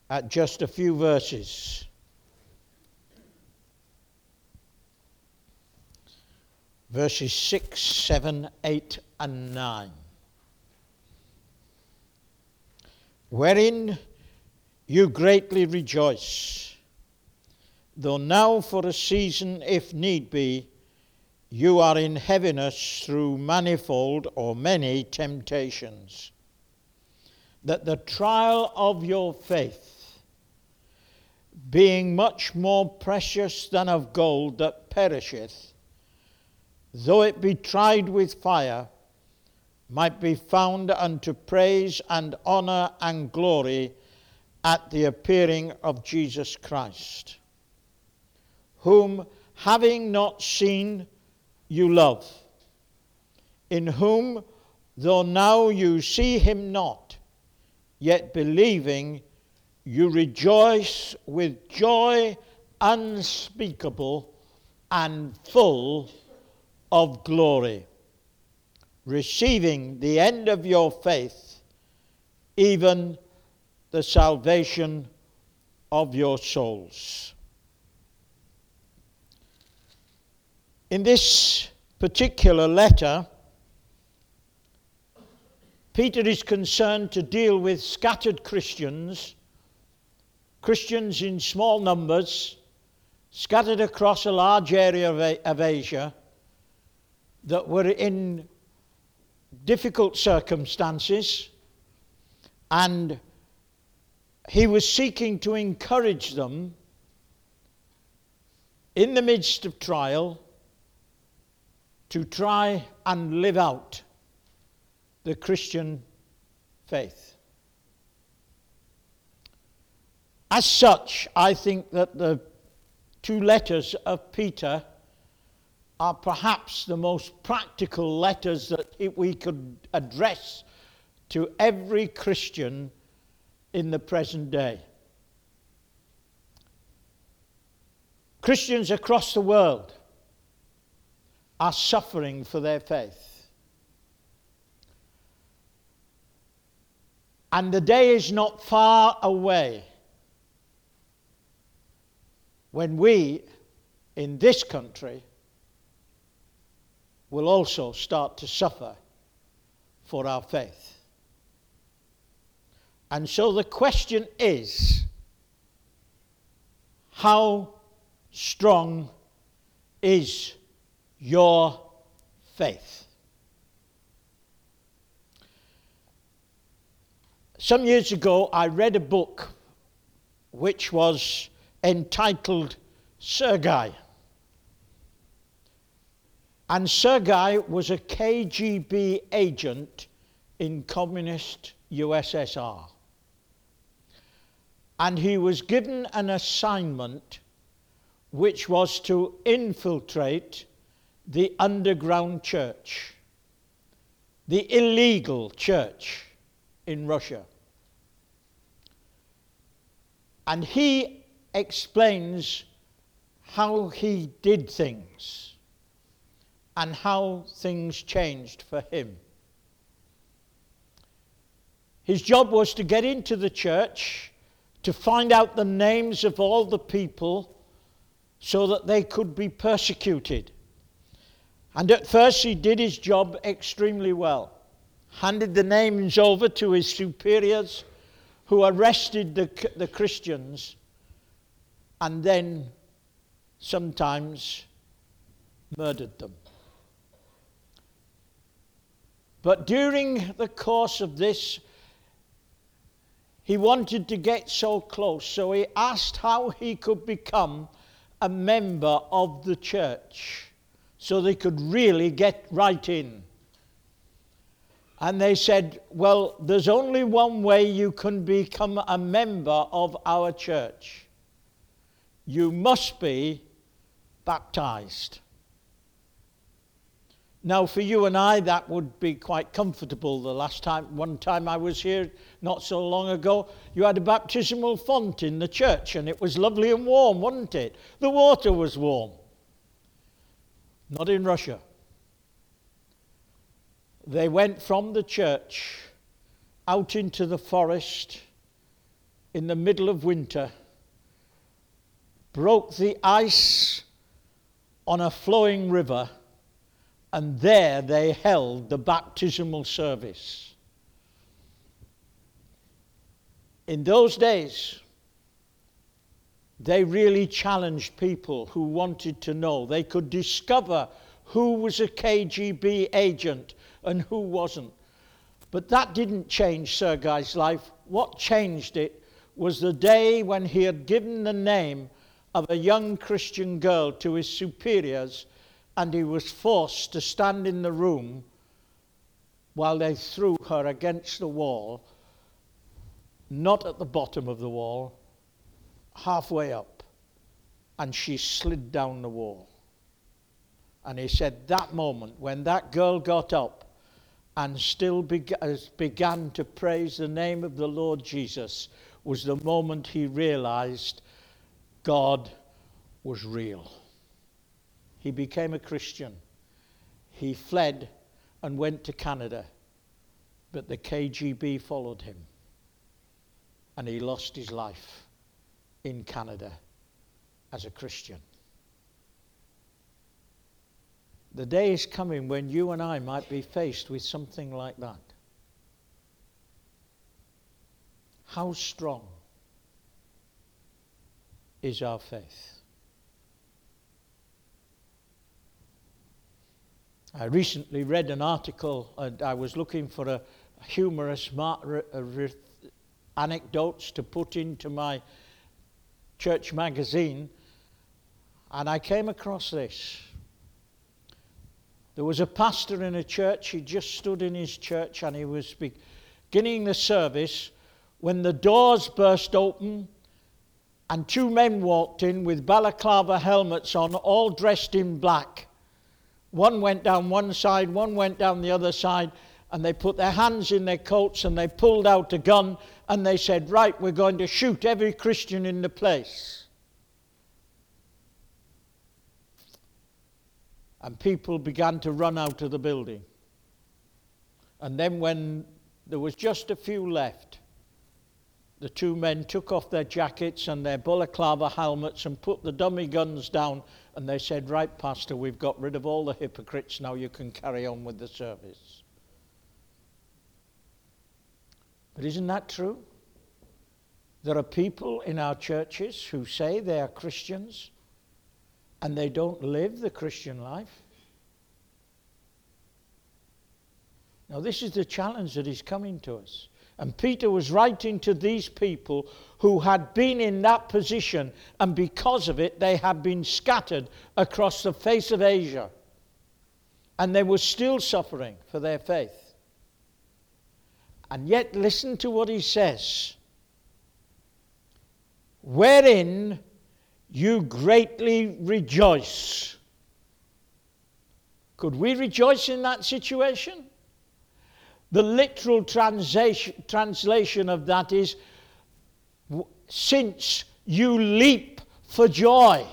at just a few verses. Verses 6, 7, 8, and 9. Wherein you greatly rejoice, though now for a season, if need be, you are in heaviness through manifold or many temptations, that the trial of your faith, being much more precious than of gold that perisheth, though it be tried with fire, might be found unto praise and honor and glory at the appearing of Jesus Christ, whom having not seen you love, in whom though now you see him not, yet believing you rejoice with joy unspeakable and full of glory, receiving the end of your faith, even the salvation of your souls. In this particular letter, Peter is concerned to deal with scattered Christians in small numbers, scattered across a large area of Asia, that were in difficult circumstances, and he was seeking to encourage them in the midst of trial to try and live out the Christian faith. As such, I think that the two letters of Peter are perhaps the most practical letters that we could address to every Christian in the present day. Christians across the world are suffering for their faith. And the day is not far away when we, in this country, will also start to suffer for our faith. And so the question is, how strong is your faith? Some years ago, I read a book which was entitled Sergei. And Sergei was a KGB agent in communist USSR. And he was given an assignment which was to infiltrate the underground church, the illegal church in Russia. And he explains how he did things and how things changed for him. His job was to get into the church, to find out the names of all the people so that they could be persecuted. And at first he did his job extremely well. Handed the names over to his superiors, who arrested the Christians and then sometimes murdered them. But during the course of this, he wanted to get so close, so he asked how he could become a member of the church so they could really get right in. And they said, well, there's only one way you can become a member of our church. You must be baptized. Now, for you and I, that would be quite comfortable. One time I was here not so long ago, you had a baptismal font in the church, and it was lovely and warm, wasn't it? The water was warm. Not in Russia. They went from the church out into the forest, in the middle of winter, broke the ice on a flowing river, and there they held the baptismal service. In those days, they really challenged people who wanted to know. They could discover who was a KGB agent and who wasn't. But that didn't change Sergei's life. What changed it was the day when he had given the name of a young Christian girl to his superiors, and he was forced to stand in the room while they threw her against the wall, not at the bottom of the wall, halfway up, and she slid down the wall. And he said that moment when that girl got up and still began to praise the name of the Lord Jesus was the moment he realized God was real. He became a Christian. He fled and went to Canada, but the KGB followed him, and he lost his life in Canada as a Christian. The day is coming when you and I might be faced with something like that. How strong is our faith? I recently read an article, and I was looking for a humorous anecdotes to put into my church magazine, and I came across this. There was a pastor in a church. He just stood in his church and he was beginning the service when the doors burst open and two men walked in with balaclava helmets on, all dressed in black. One went down one side, one went down the other side, and they put their hands in their coats and they pulled out a gun and they said, right, we're going to shoot every Christian in the place. And people began to run out of the building. And then when there was just a few left, the two men took off their jackets and their balaclava helmets and put the dummy guns down, and they said, right, Pastor, we've got rid of all the hypocrites, now you can carry on with the service. But isn't that true? There are people in our churches who say they are Christians and they don't live the Christian life. Now this is the challenge that is coming to us. And Peter was writing to these people who had been in that position, and because of it they had been scattered across the face of Asia. And they were still suffering for their faith. And yet listen to what he says. Wherein you greatly rejoice. Could we rejoice in that situation? The literal translation of that is, since you leap for joy.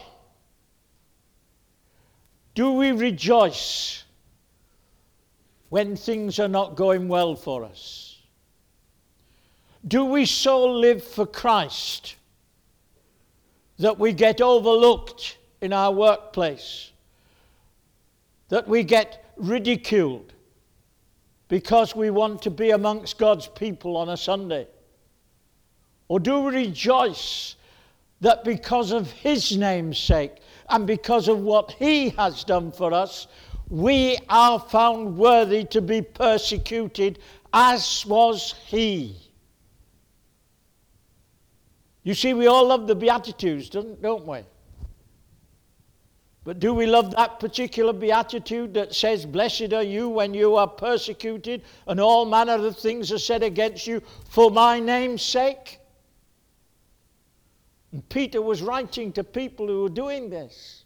Do we rejoice when things are not going well for us? Do we so live for Christ that we get overlooked in our workplace, that we get ridiculed because we want to be amongst God's people on a Sunday? Or do we rejoice that because of his name's sake and because of what he has done for us, we are found worthy to be persecuted as was he? You see, we all love the Beatitudes, don't we? But do we love that particular beatitude that says, blessed are you when you are persecuted and all manner of things are said against you for my name's sake? And Peter was writing to people who were doing this.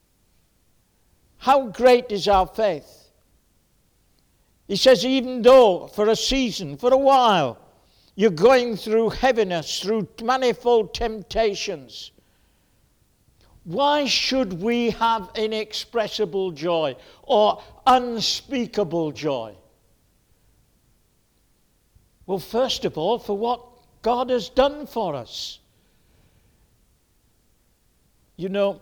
How great is our faith? He says, even though for a season, for a while, you're going through heaviness, through manifold temptations, why should we have inexpressible joy or unspeakable joy? Well, first of all, for what God has done for us. You know,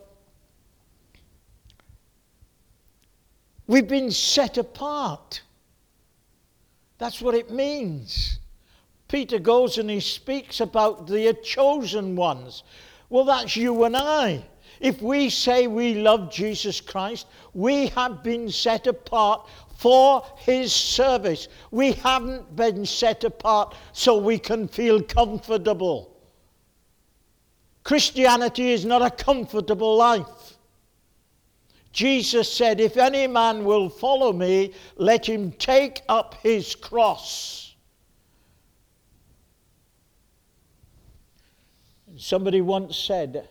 we've been set apart. That's what it means. Peter goes and he speaks about the chosen ones. Well, that's you and I. If we say we love Jesus Christ, we have been set apart for his service. We haven't been set apart so we can feel comfortable. Christianity is not a comfortable life. Jesus said, if any man will follow me, let him take up his cross. Somebody once said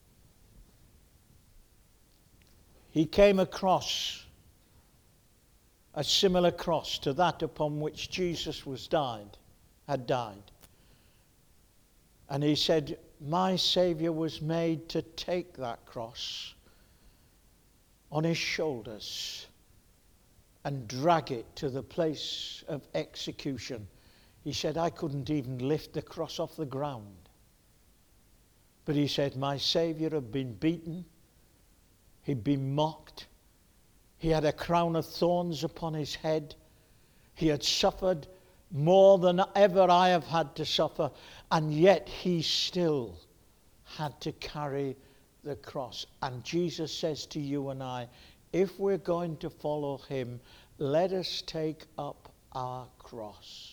he came across a similar cross to that upon which Jesus had died. And he said, my Saviour was made to take that cross on his shoulders and drag it to the place of execution. He said, I couldn't even lift the cross off the ground. But he said, my Saviour had been beaten, he'd been mocked, he had a crown of thorns upon his head, he had suffered more than ever I have had to suffer, and yet he still had to carry the cross. And Jesus says to you and I, if we're going to follow him, let us take up our cross.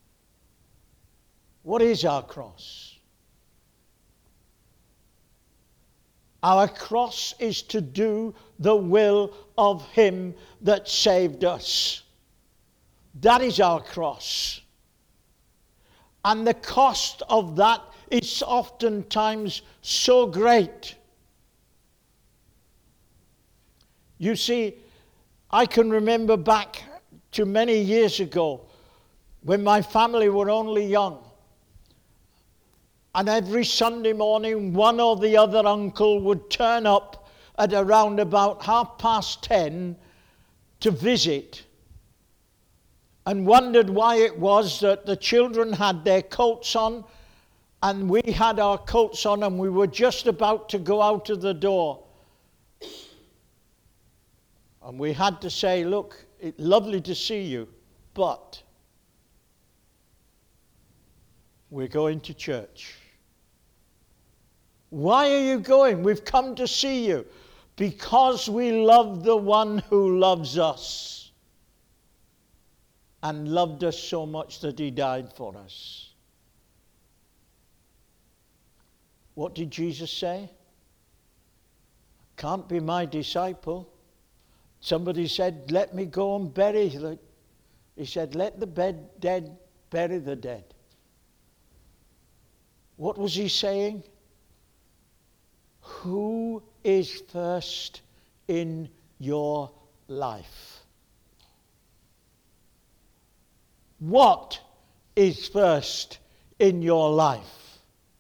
What is our cross? Our cross is to do the will of him that saved us. That is our cross. And the cost of that is oftentimes so great. You see, I can remember back to many years ago when my family were only young. And every Sunday morning, one or the other uncle would turn up at around about 10:30 to visit, and wondered why it was that the children had their coats on and we had our coats on and we were just about to go out of the door. And we had to say, look, it's lovely to see you, but we're going to church. Why are you going? We've come to see you. Because we love the one who loves us and loved us so much that he died for us. What did Jesus say? Can't be my disciple. Somebody said, let me go and bury the... He said, let the dead bury the dead. What was he saying? Who is first in your life? What is first in your life?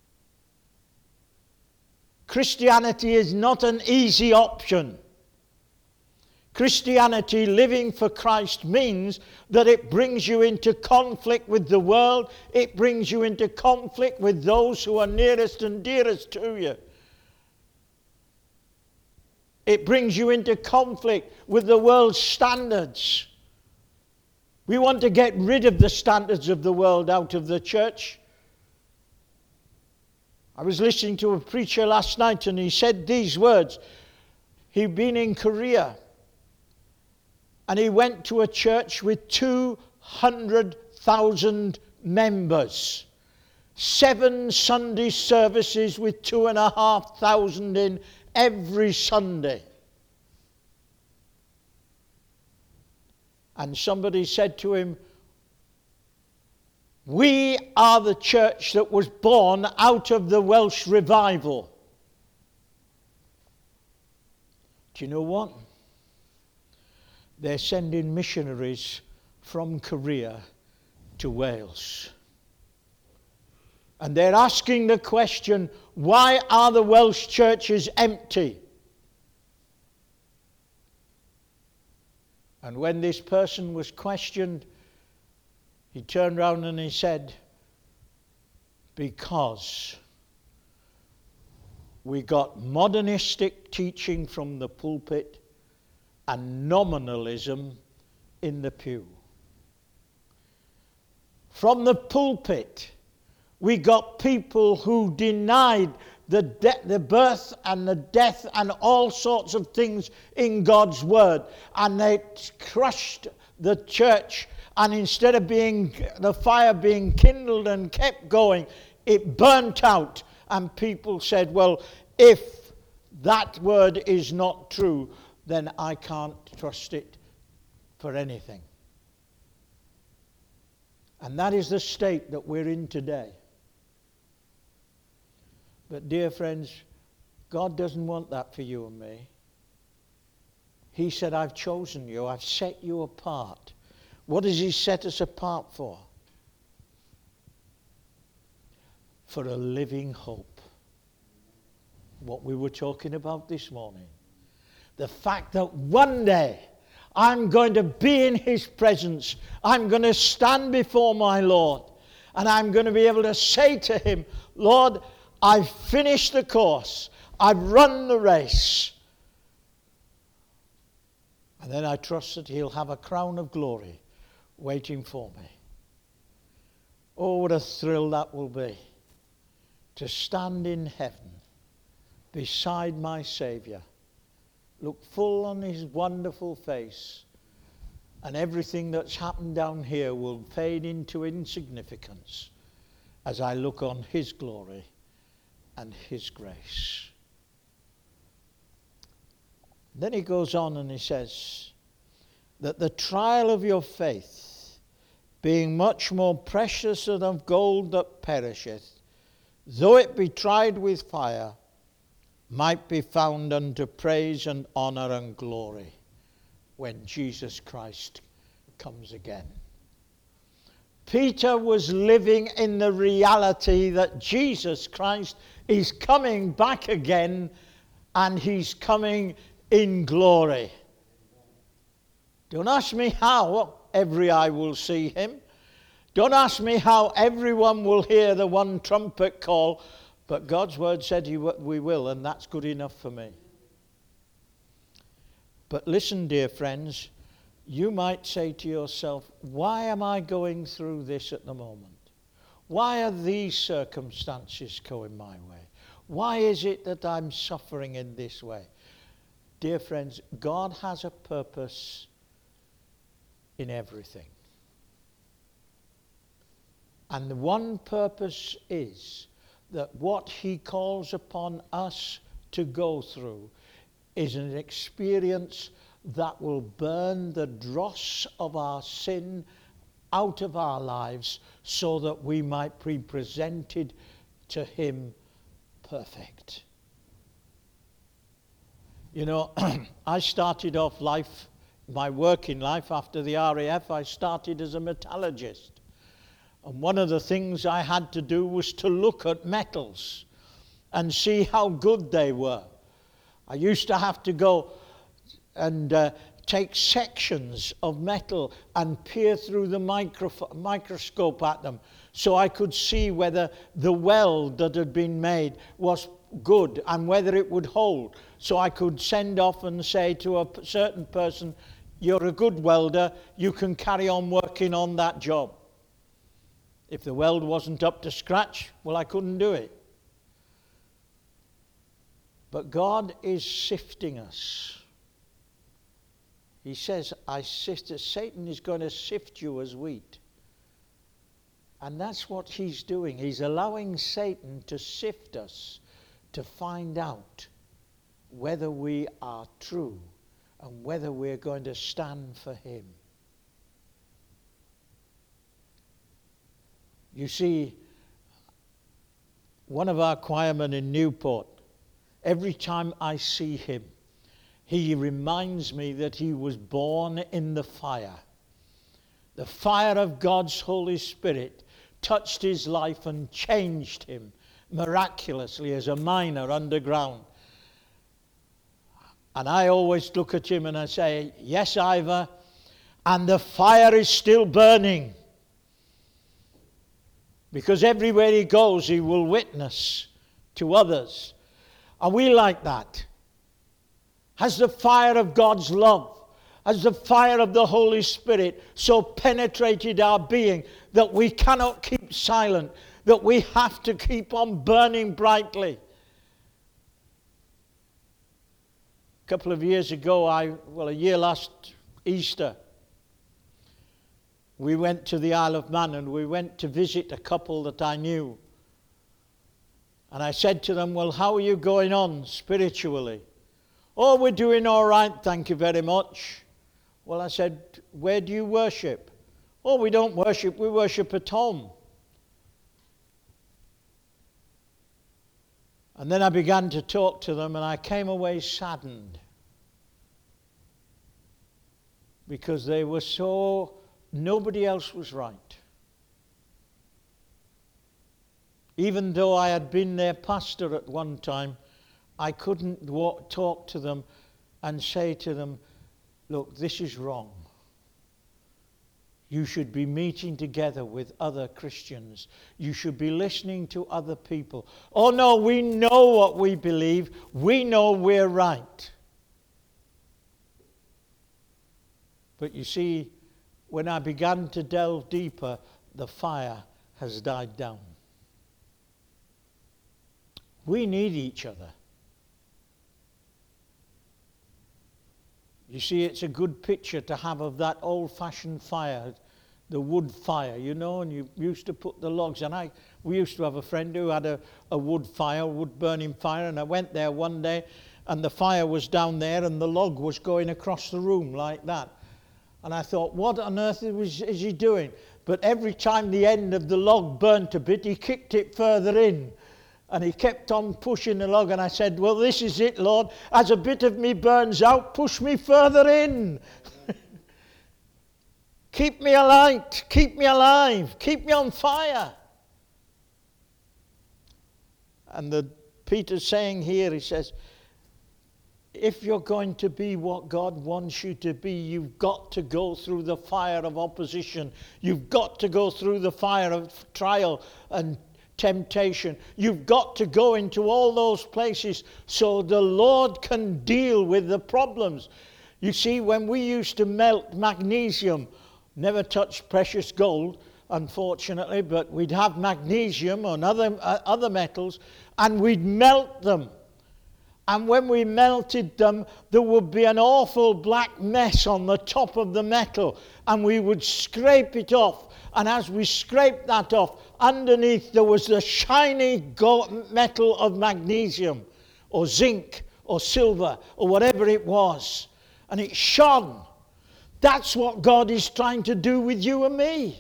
Christianity is not an easy option. Christianity, living for Christ, means that it brings you into conflict with the world. It brings you into conflict with those who are nearest and dearest to you. It brings you into conflict with the world's standards. We want to get rid of the standards of the world out of the church. I was listening to a preacher last night and he said these words. He'd been in Korea and he went to a church with 200,000 members. 7 Sunday services with 2,500 in every Sunday. And somebody said to him, we are the church that was born out of the Welsh revival. Do you know what? They're sending missionaries from Korea to Wales. And they're asking the question, why are the Welsh churches empty? And when this person was questioned, he turned round and he said, because we got modernistic teaching from the pulpit and nominalism in the pew. From the pulpit, we got people who denied the birth and the death and all sorts of things in God's word, and they crushed the church, and instead of the fire being kindled and kept going, it burnt out, and people said, well, if that word is not true, then I can't trust it for anything. And that is the state that we're in today. But dear friends, God doesn't want that for you and me. He said, I've chosen you, I've set you apart. What has he set us apart for? For a living hope. What we were talking about this morning. The fact that one day I'm going to be in his presence. I'm going to stand before my Lord. And I'm going to be able to say to him, Lord, I've finished the course. I've run the race. And then I trust that he'll have a crown of glory waiting for me. Oh, what a thrill that will be. To stand in heaven beside my Saviour. Look full on his wonderful face, and everything that's happened down here will fade into insignificance as I look on his glory and his grace. Then he goes on and he says that the trial of your faith, being much more precious than of gold that perisheth, though it be tried with fire, might be found unto praise and honor and glory when Jesus Christ comes again. Peter was living in the reality that Jesus Christ is coming back again, and he's coming in glory. Don't ask me how every eye will see him. Don't ask me how everyone will hear the one trumpet call. But God's word said we will, and that's good enough for me. But listen, dear friends, you might say to yourself, why am I going through this at the moment? Why are these circumstances going my way? Why is it that I'm suffering in this way? Dear friends, God has a purpose in everything. And the one purpose is that what he calls upon us to go through is an experience that will burn the dross of our sin out of our lives so that we might be presented to him perfect. You know, I started off my working life after the RAF, I started as a metallurgist. And one of the things I had to do was to look at metals and see how good they were. I used to have to go and take sections of metal and peer through the microscope at them so I could see whether the weld that had been made was good and whether it would hold. So I could send off and say to a certain person, you're a good welder, you can carry on working on that job. If the weld wasn't up to scratch, well, I couldn't do it. But God is sifting us. He says, Satan is going to sift you as wheat. And that's what he's doing. He's allowing Satan to sift us to find out whether we are true and whether we're going to stand for him. You see, one of our choirmen in Newport, every time I see him, he reminds me that he was born in the fire. The fire of God's Holy Spirit touched his life and changed him miraculously as a miner underground. And I always look at him and I say, yes, Ivor, and the fire is still burning. Because everywhere he goes, he will witness to others. Are we like that? Has the fire of God's love, has the fire of the Holy Spirit so penetrated our being that we cannot keep silent, that we have to keep on burning brightly? A couple of years ago, a year last Easter, we went to the Isle of Man and we went to visit a couple that I knew. And I said to them, well, how are you going on spiritually? Oh, we're doing all right, thank you very much. Well, I said, where do you worship? Oh, we don't worship, we worship at home. And then I began to talk to them and I came away saddened. Because they were nobody else was right. Even though I had been their pastor at one time, I couldn't talk to them and say to them, look, this is wrong. You should be meeting together with other Christians. You should be listening to other people. Oh no, we know what we believe. We know we're right. But you see, when I began to delve deeper, the fire has died down. We need each other. You see, it's a good picture to have of that old-fashioned fire, the wood fire, and you used to put the logs. And we used to have a friend who had a wood burning fire, and I went there one day, and the fire was down there, and the log was going across the room like that. And I thought, what on earth is he doing? But every time the end of the log burnt a bit, he kicked it further in. And he kept on pushing the log, and I said, well, this is it, Lord. As a bit of me burns out, push me further in. Keep me alight, keep me alive, keep me on fire. And Peter's saying here, he says, if you're going to be what God wants you to be, you've got to go through the fire of opposition. You've got to go through the fire of trial and temptation. You've got to go into all those places so the Lord can deal with the problems. You see, when we used to melt magnesium, never touched precious gold, unfortunately, but we'd have magnesium and other metals, and we'd melt them. And when we melted them, there would be an awful black mess on the top of the metal, and we would scrape it off. And as we scraped that off, underneath there was the shiny metal of magnesium, or zinc, or silver, or whatever it was. And it shone. That's what God is trying to do with you and me.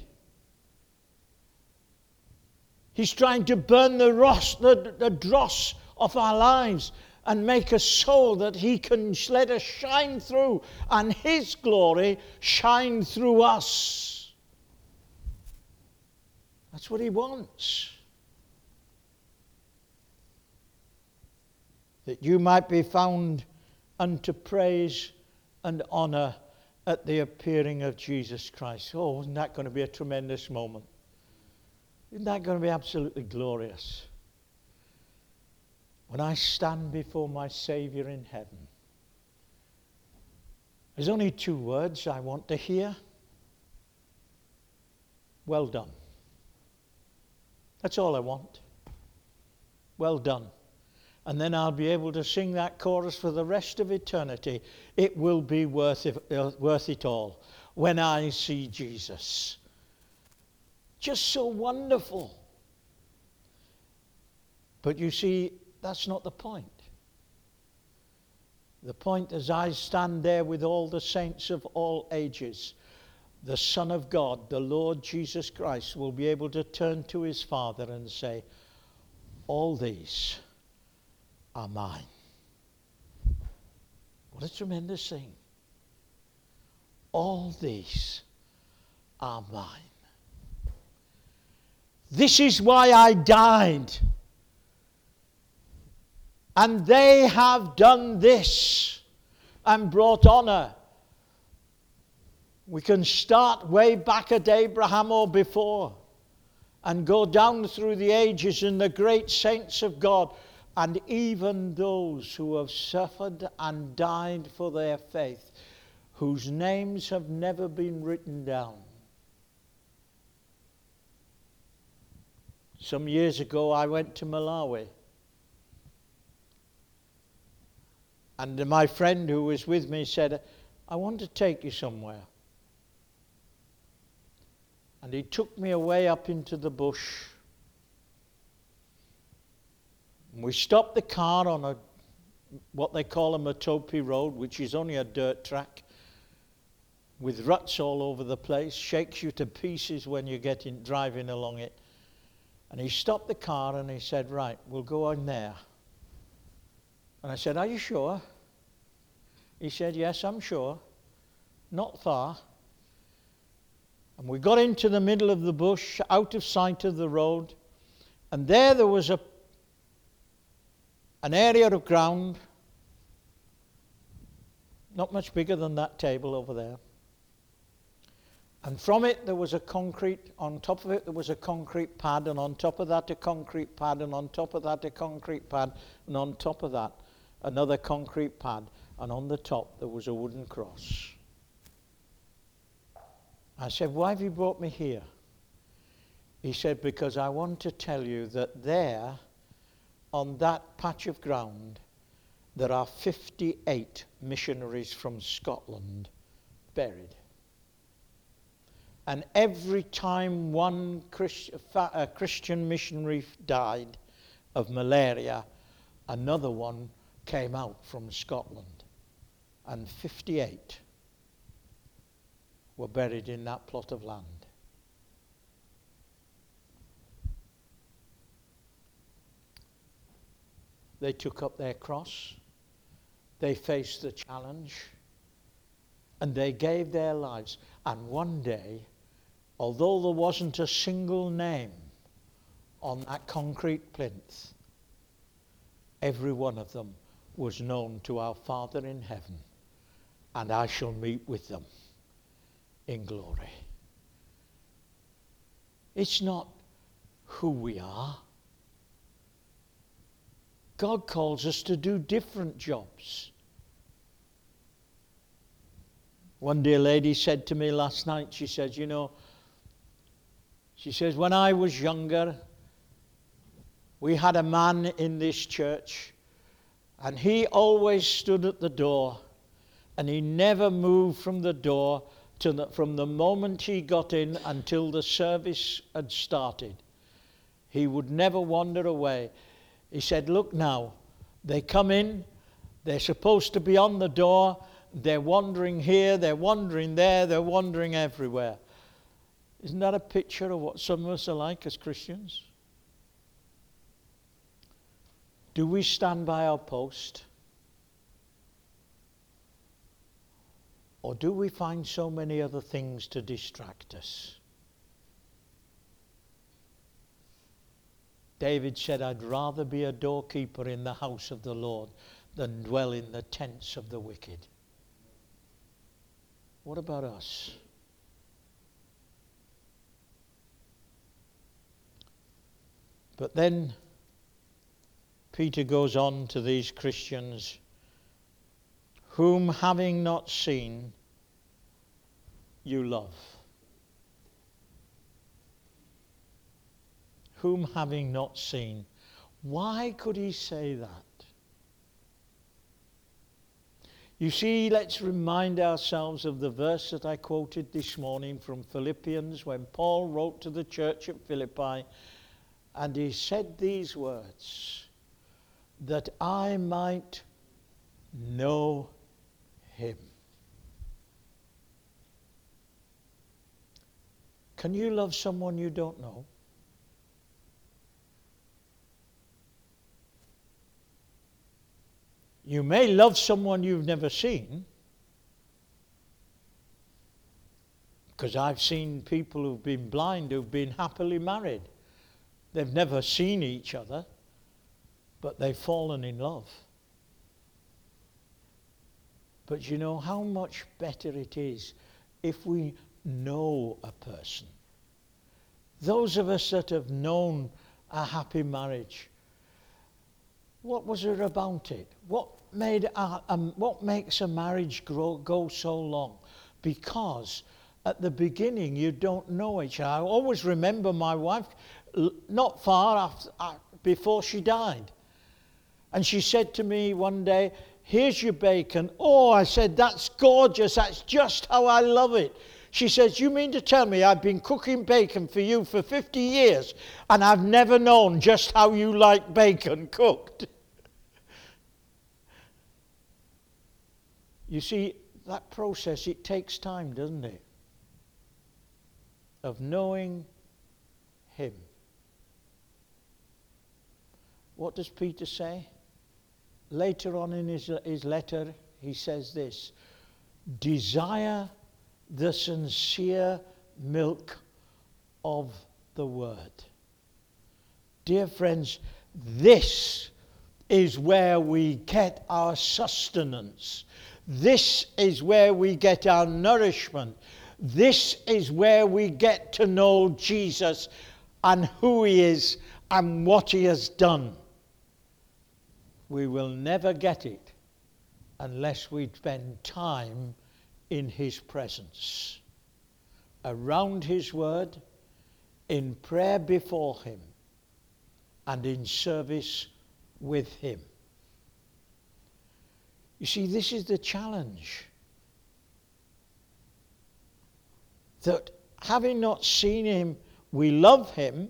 He's trying to burn the dross of our lives and make us so that he can let us shine through, and his glory shine through us. That's what he wants. That you might be found unto praise and honor at the appearing of Jesus Christ. Oh, isn't that going to be a tremendous moment? Isn't that going to be absolutely glorious? When I stand before my Savior in heaven, there's only two words I want to hear. Well done. That's all I want. Well done. And then I'll be able to sing that chorus for the rest of eternity. It will be worth it all when I see Jesus. Just so wonderful. But you see, that's not the point. The point is, I stand there with all the saints of all ages. The Son of God, the Lord Jesus Christ, will be able to turn to his Father and say, all these are mine. What a tremendous thing. All these are mine. This is why I died. And they have done this and brought honor. We can start way back at Abraham or before and go down through the ages in the great saints of God, and even those who have suffered and died for their faith, whose names have never been written down. Some years ago I went to Malawi, and my friend who was with me said, I want to take you somewhere. And he took me away up into the bush. We stopped the car on what they call a Matopi road, which is only a dirt track, with ruts all over the place, shakes you to pieces when you get in driving along it. And he stopped the car and he said, right, we'll go on there. And I said, are you sure? He said, yes, I'm sure. Not far. And we got into the middle of the bush, out of sight of the road, and there was an area of ground, not much bigger than that table over there. And from it there was a concrete, on top of it there was a concrete pad, and on top of that a concrete pad, and on top of that a concrete pad, and on top of that another concrete pad, and on the top there was a wooden cross. I said, why have you brought me here? He said, because I want to tell you that there, on that patch of ground, there are 58 missionaries from Scotland buried. And every time one Christian missionary died of malaria, another one came out from Scotland. And 58 were buried in that plot of land. They took up their cross, they faced the challenge, and they gave their lives. And one day, although there wasn't a single name on that concrete plinth, every one of them was known to our Father in heaven, and I shall meet with them in glory. It's not who we are. God calls us to do different jobs. One dear lady said to me last night, she said, she says, when I was younger, we had a man in this church, and he always stood at the door, and he never moved from the door from the moment he got in until the service had started. He would never wander away. He said, look now, they come in, they're supposed to be on the door, they're wandering here, they're wandering there, they're wandering everywhere. Isn't that a picture of what some of us are like as Christians? Do we stand by our post? Or do we find so many other things to distract us? David said, I'd rather be a doorkeeper in the house of the Lord than dwell in the tents of the wicked. What about us? But then Peter goes on to these Christians, whom having not seen, you love. Whom having not seen. Why could he say that? You see, let's remind ourselves of the verse that I quoted this morning from Philippians, when Paul wrote to the church at Philippi, and he said these words, that I might know him. Can you love someone you don't know? You may love someone you've never seen, because I've seen people who've been blind who've been happily married. They've never seen each other, but they've fallen in love. But you know how much better it is if we know a person. Those of us that have known a happy marriage, what was it about it? What makes a marriage go so long? Because at the beginning you don't know each other. I always remember my wife not far before she died. And she said to me one day, "Here's your bacon." Oh, I said, "That's gorgeous. That's just how I love it." She says, "You mean to tell me I've been cooking bacon for you for 50 years and I've never known just how you like bacon cooked?" You see, that process, it takes time, doesn't it? Of knowing him. What does Peter say? Later on in his letter, he says this: desire the sincere milk of the word. Dear friends, this is where we get our sustenance. This is where we get our nourishment. This is where we get to know Jesus and who he is and what he has done. We will never get it unless we spend time in his presence, around his word, in prayer before him, and in service with him. You see, this is the challenge. That having not seen him, we love him,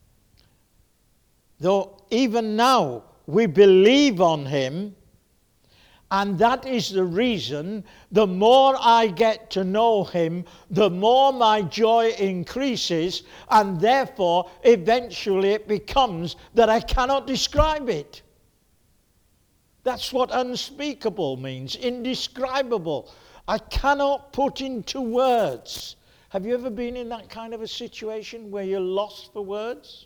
though even now we believe on him, and that is the reason the more I get to know him, the more my joy increases, and therefore eventually it becomes that I cannot describe it. That's what unspeakable means, indescribable. I cannot put into words. Have you ever been in that kind of a situation where you're lost for words?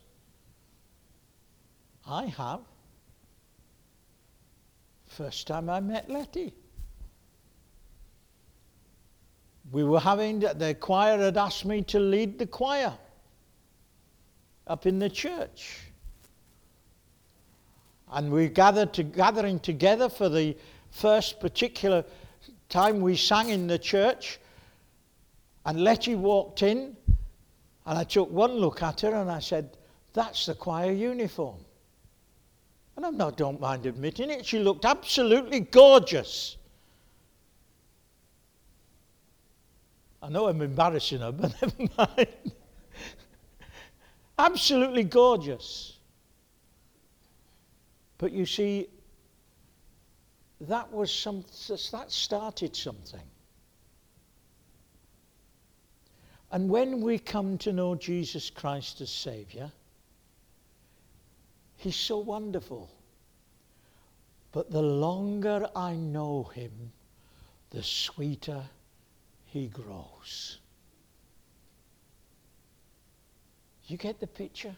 I have. First time I met Letty. The choir had asked me to lead the choir up in the church. And we gathering together for the first particular time we sang in the church. And Letty walked in, and I took one look at her and I said, "That's the choir uniform." And I don't mind admitting it, she looked absolutely gorgeous. I know I'm embarrassing her, but never mind. Absolutely gorgeous. But you see, that started something. And when we come to know Jesus Christ as Saviour, he's so wonderful. But the longer I know him, the sweeter he grows. You get the picture?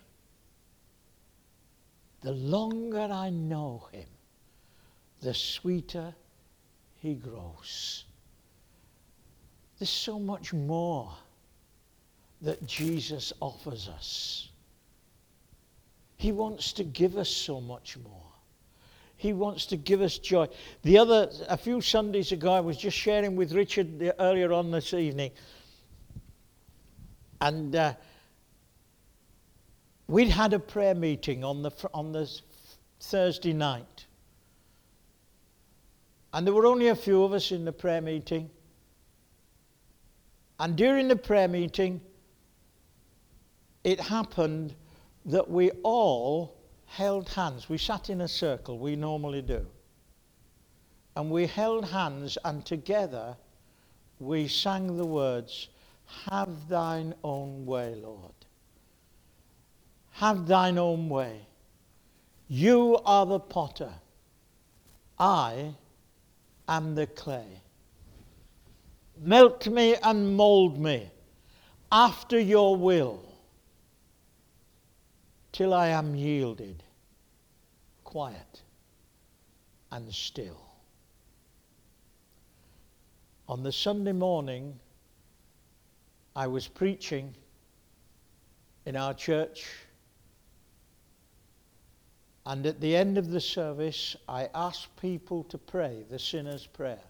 The longer I know him, the sweeter he grows. There's so much more that Jesus offers us. He wants to give us so much more. He wants to give us joy. A few Sundays ago, I was just sharing with Richard earlier on this evening, and we'd had a prayer meeting on the Thursday night. And there were only a few of us in the prayer meeting. And during the prayer meeting, it happened that we all held hands. We sat in a circle, we normally do. And we held hands, and together we sang the words, "Have thine own way, Lord. Have thine own way. You are the potter. I am the clay. Melt me and mold me after your will, till I am yielded, quiet and still." On the Sunday morning, I was preaching in our church. And at the end of the service, I asked people to pray the sinner's prayer.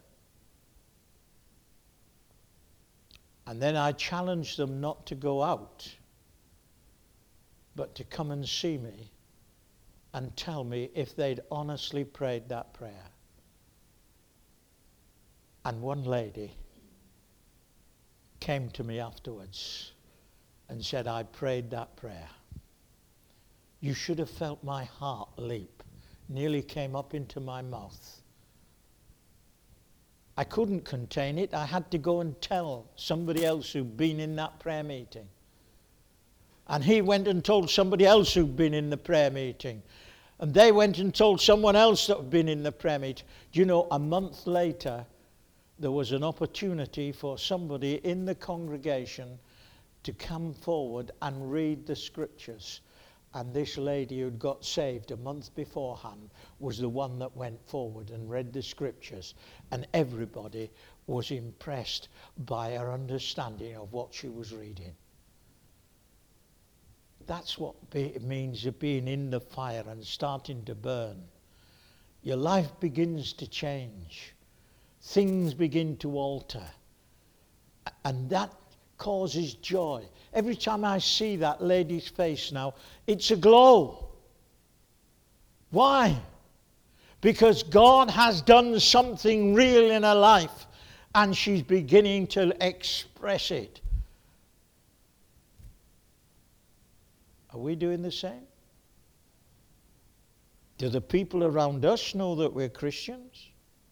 And then I challenged them not to go out, but to come and see me and tell me if they'd honestly prayed that prayer. And one lady came to me afterwards and said, I prayed that prayer. You should have felt my heart leap. Nearly came up into my mouth. I couldn't contain it. I had to go and tell somebody else who'd been in that prayer meeting. And he went and told somebody else who'd been in the prayer meeting. And they went and told someone else that had been in the prayer meeting. Do you know, a month later, there was an opportunity for somebody in the congregation to come forward and read the scriptures. And this lady who'd got saved a month beforehand was the one that went forward and read the scriptures. And everybody was impressed by her understanding of what she was reading. That's what it means of being in the fire and starting to burn. Your life begins to change. Things begin to alter. And that causes joy. Every time I see that lady's face now, it's a glow. Why? Because God has done something real in her life and she's beginning to express it. Are we doing the same? Do the people around us know that we're Christians?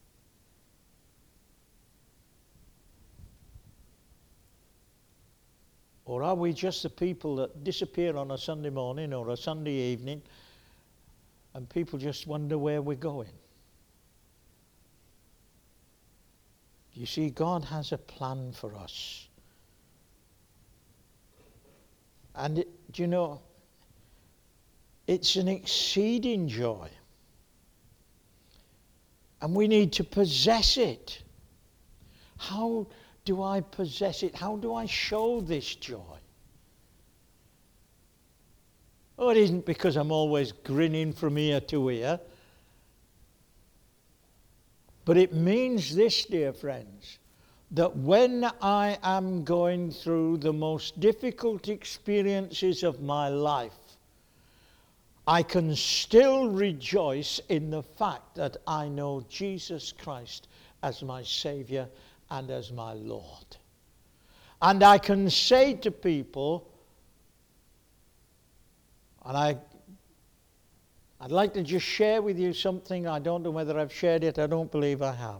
Or are we just the people that disappear on a Sunday morning or a Sunday evening and people just wonder where we're going? You see, God has a plan for us. And do you know, it's an exceeding joy. And we need to possess it. How do I possess it? How do I show this joy? Oh, it isn't because I'm always grinning from ear to ear. But it means this, dear friends, that when I am going through the most difficult experiences of my life, I can still rejoice in the fact that I know Jesus Christ as my Savior and as my Lord. And I can say to people, and I'd like to just share with you something. I don't know whether I've shared it. I don't believe I have.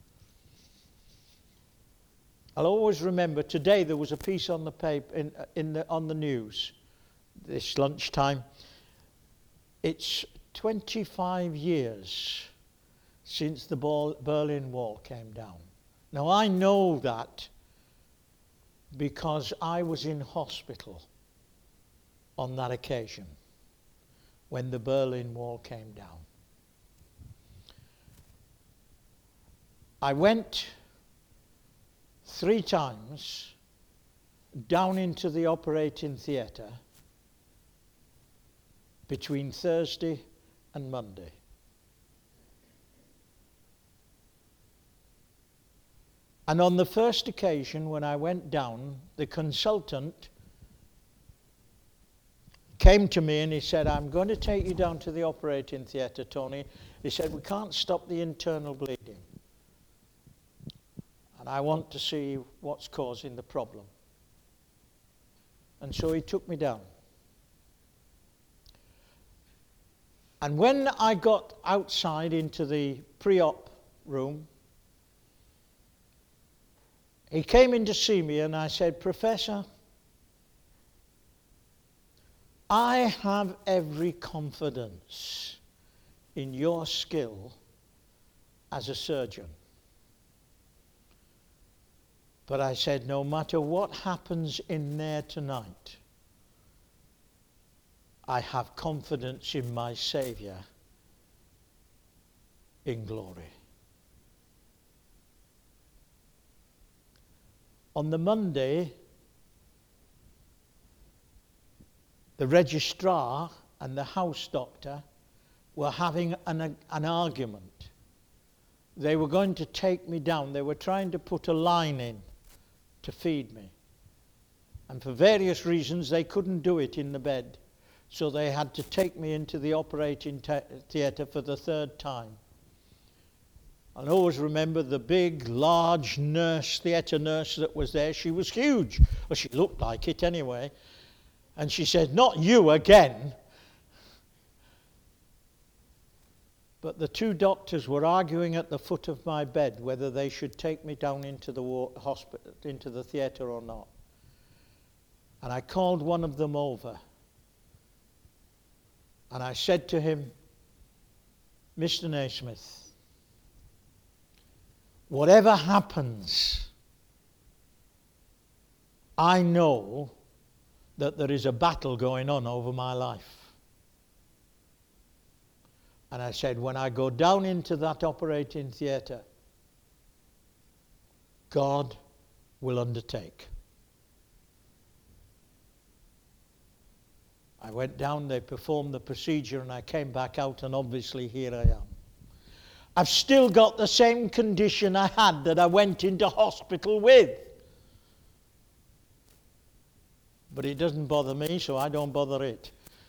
I'll always remember today there was a piece on the paper on the news this lunchtime. It's 25 years since the Berlin Wall came down. Now I know that because I was in hospital on that occasion when the Berlin Wall came down. I went 3 times down into the operating theatre between Thursday and Monday. And on the first occasion when I went down, the consultant came to me and he said, I'm going to take you down to the operating theatre, Tony. He said, we can't stop the internal bleeding. And I want to see what's causing the problem. And so he took me down. And when I got outside into the pre-op room, he came in to see me and I said, Professor, I have every confidence in your skill as a surgeon. But I said, no matter what happens in there tonight, I have confidence in my Saviour in glory. On the Monday, the registrar and the house doctor were having an argument. They were going to take me down. They were trying to put a line in to feed me. And for various reasons, they couldn't do it in the bed. So they had to take me into the operating theatre for the third time. I'll always remember the big, large nurse, theatre nurse that was there. She was huge. Well, she looked like it anyway. And she said, "Not you again." But the two doctors were arguing at the foot of my bed whether they should take me down into the hospital, into the theatre or not. And I called one of them over. And I said to him, "Mr. Naismith, whatever happens, I know that there is a battle going on over my life." And I said, when I go down into that operating theatre, God will undertake. I went down, they performed the procedure, and I came back out, and obviously here I am. I've still got the same condition I had that I went into hospital with. But it doesn't bother me, so I don't bother it.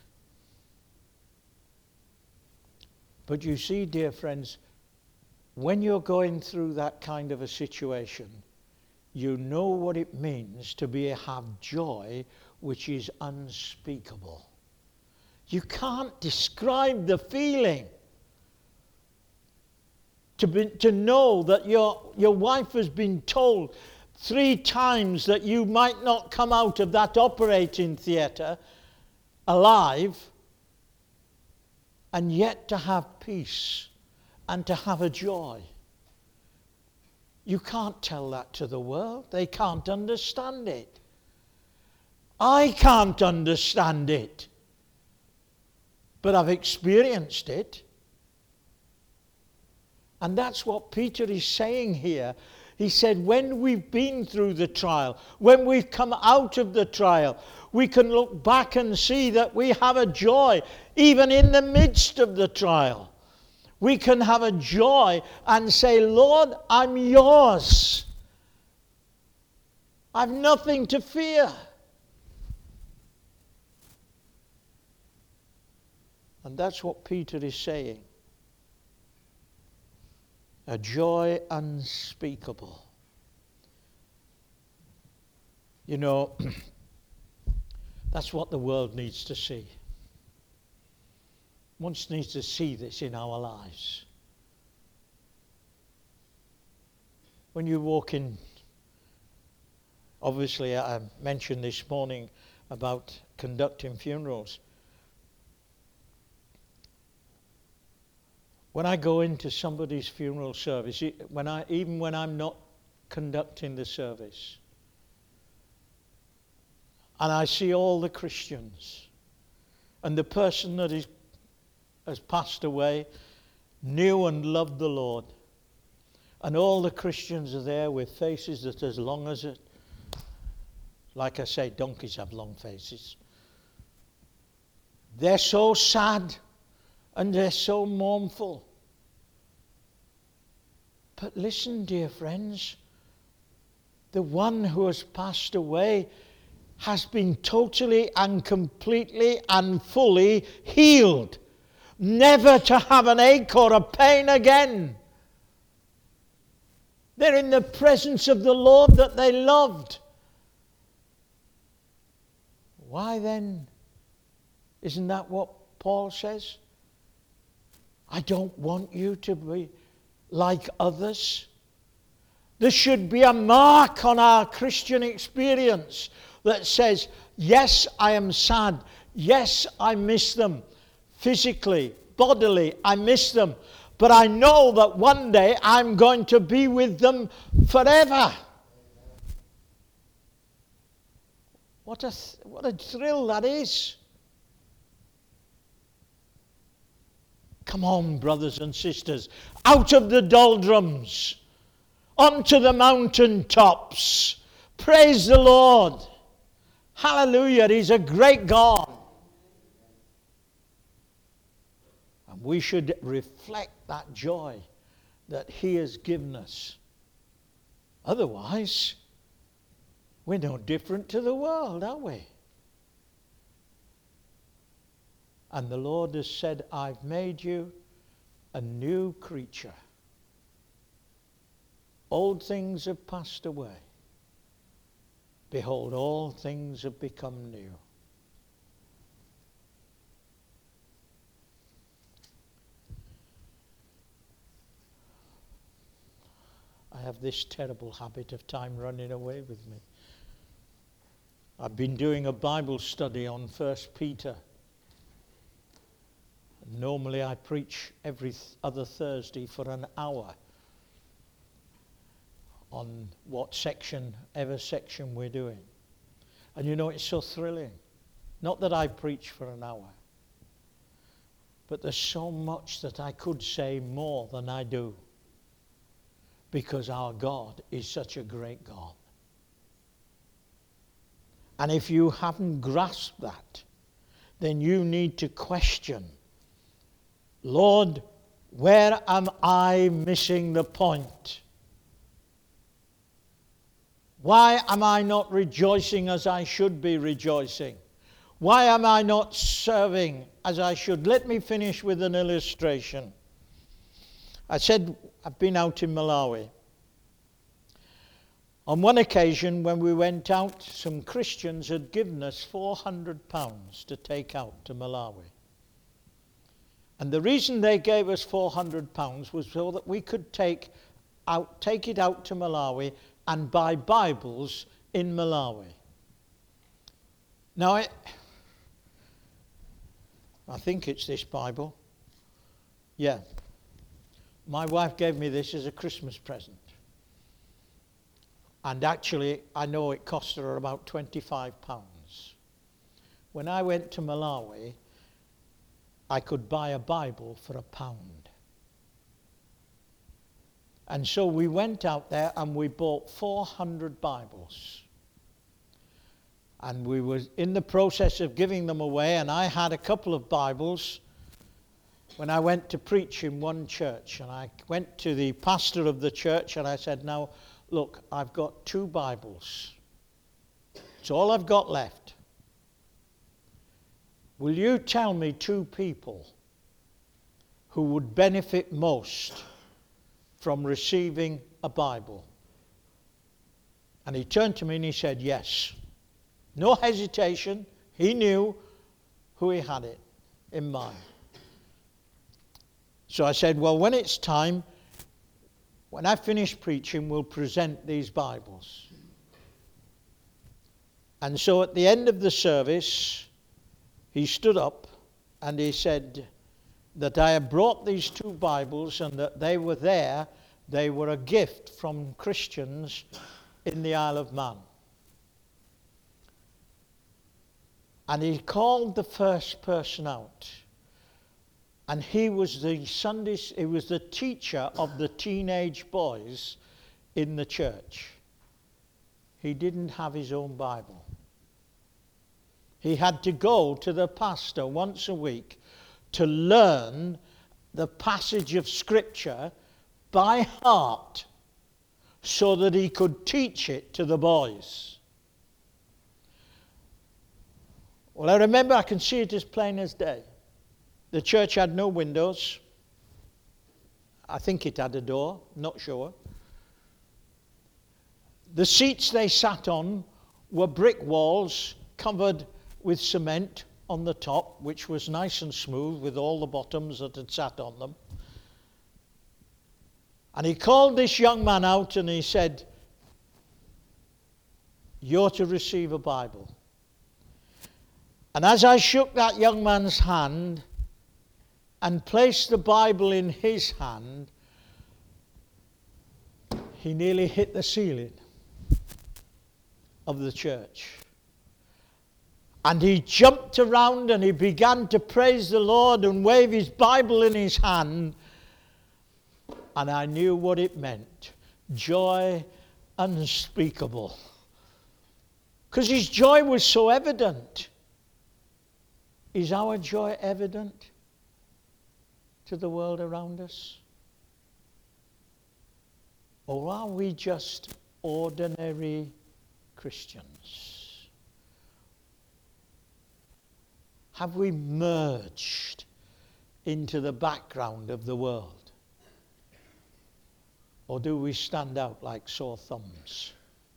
But you see, dear friends, when you're going through that kind of a situation, you know what it means to have joy which is unspeakable. You can't describe the feeling. To know that your wife has been told 3 times that you might not come out of that operating theatre alive, and yet to have peace and to have a joy. You can't tell that to the world. They can't understand it. I can't understand it. But I've experienced it. And that's what Peter is saying here. He said, when we've been through the trial, when we've come out of the trial, we can look back and see that we have a joy, even in the midst of the trial. We can have a joy and say, "Lord, I'm yours. I've nothing to fear." And that's what Peter is saying. A joy unspeakable. You know, that's what the world needs to see. One needs to see this in our lives. When you walk in, obviously I mentioned this morning about conducting funerals. When I go into somebody's funeral service, even when I'm not conducting the service, and I see all the Christians, and the person that has passed away knew and loved the Lord, and all the Christians are there with faces that as long as it, like I say, donkeys have long faces. They're so sad and they're so mournful. But listen, dear friends, the one who has passed away has been totally and completely and fully healed, never to have an ache or a pain again. They're in the presence of the Lord that they loved. Why then? Isn't that what Paul says? I don't want you to be like others. There should be a mark on our Christian experience that says, yes, I am sad. Yes, I miss them. Physically, bodily, I miss them. But I know that one day I'm going to be with them forever. What a thrill that is. Come on, brothers and sisters, out of the doldrums, onto the mountain tops. Praise the Lord. Hallelujah, He's a great God. We should reflect that joy that he has given us. Otherwise, we're no different to the world, are we? And the Lord has said, I've made you a new creature. Old things have passed away. Behold, all things have become new. I have this terrible habit of time running away with me. I've been doing a Bible study on 1 Peter. Normally I preach every other Thursday for an hour on what section we're doing. And you know, it's so thrilling. Not that I preach for an hour, but there's so much that I could say more than I do, because our God is such a great God. And if you haven't grasped that, then you need to question, Lord, where am I missing the point? Why am I not rejoicing as I should be rejoicing? Why am I not serving as I should? Let me finish with an illustration. I said I've been out in Malawi. On one occasion when we went out, some Christians had given us £400 to take out to Malawi. And the reason they gave us £400 was so that we could take it out to Malawi and buy Bibles in Malawi. Now, I think it's this Bible. Yeah. My wife gave me this as a Christmas present. And actually, I know it cost her about £25. When I went to Malawi, I could buy a Bible for £1. And so we went out there and we bought 400 Bibles. And we were in the process of giving them away, and I had a couple of Bibles when I went to preach in one church. And I went to the pastor of the church and I said, now, look, I've got 2 Bibles. It's all I've got left. Will you tell me 2 people who would benefit most from receiving a Bible? And he turned to me and he said, yes. No hesitation. He knew who he had it in mind. So I said, well, when it's time, when I finish preaching, we'll present these Bibles. And so at the end of the service, he stood up and he said that I had brought these 2 Bibles and that they were there. They were a gift from Christians in the Isle of Man. And he called the first person out. And he was the teacher of the teenage boys in the church. He didn't have his own Bible. He had to go to the pastor once a week to learn the passage of Scripture by heart so that he could teach it to the boys. Well, I remember, I can see it as plain as day. The church had no windows. I think it had a door, not sure. The seats they sat on were brick walls covered with cement on the top, which was nice and smooth with all the bottoms that had sat on them. And he called this young man out and he said, you're to receive a Bible. And as I shook that young man's hand and placed the Bible in his hand, he nearly hit the ceiling of the church. And he jumped around and he began to praise the Lord and wave his Bible in his hand. And I knew what it meant. Joy unspeakable. Because his joy was so evident. Is our joy evident? to the world around us? Or are we just ordinary Christians? Have we merged into the background of the world? Or do we stand out like sore thumbs?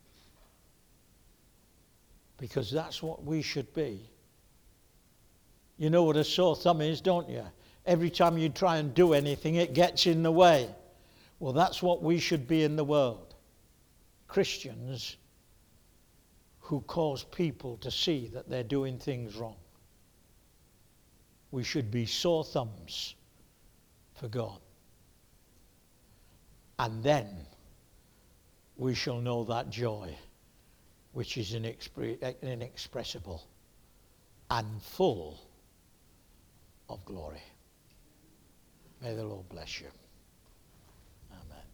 Because that's what we should be. You know what a sore thumb is, don't you? Every time you try and do anything, it gets in the way. Well, that's what we should be in the world. Christians who cause people to see that they're doing things wrong. We should be sore thumbs for God. And then we shall know that joy which is inexpressible and full of glory. May the Lord bless you.